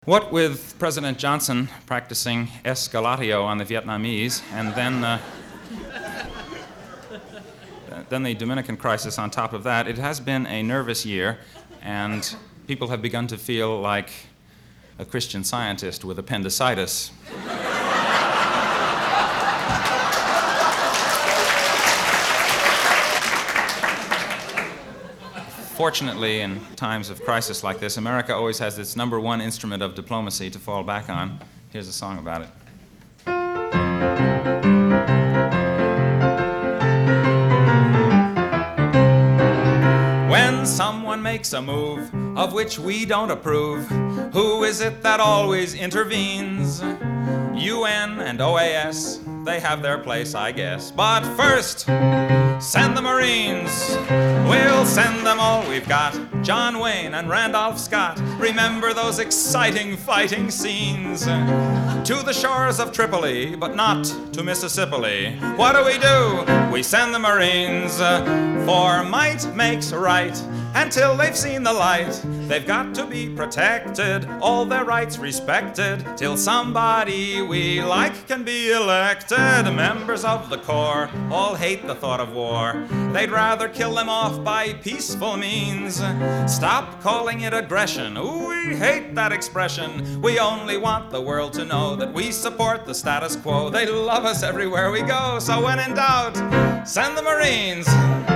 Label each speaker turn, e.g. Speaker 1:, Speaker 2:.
Speaker 1: What with President Johnson practicing escalatio on the Vietnamese, and then the Dominican crisis on top of that, it has been a nervous year, and people have begun to feel like a Christian Scientist with appendicitis. Fortunately, in times of crisis like this, America always has its number one instrument of diplomacy to fall back on. Here's a song about it. When someone makes a move of which we don't approve, who is it that always intervenes? UN and OAS, they have their place, I guess. But first, send the Marines. We'll send them all we've got. John Wayne and Randolph Scott. Remember those exciting fighting scenes. To the shores of Tripoli, but not to Mississippi. What do? We send the Marines. For might makes right. Until they've seen the light, they've got to be protected, all their rights respected, till somebody we like can be elected. Members of the Corps all hate the thought of war. They'd rather kill them off by peaceful means. Stop calling it aggression. Ooh, we hate that expression. We only want the world to know that we support the status quo. They love us everywhere we go, so when in doubt, send the Marines.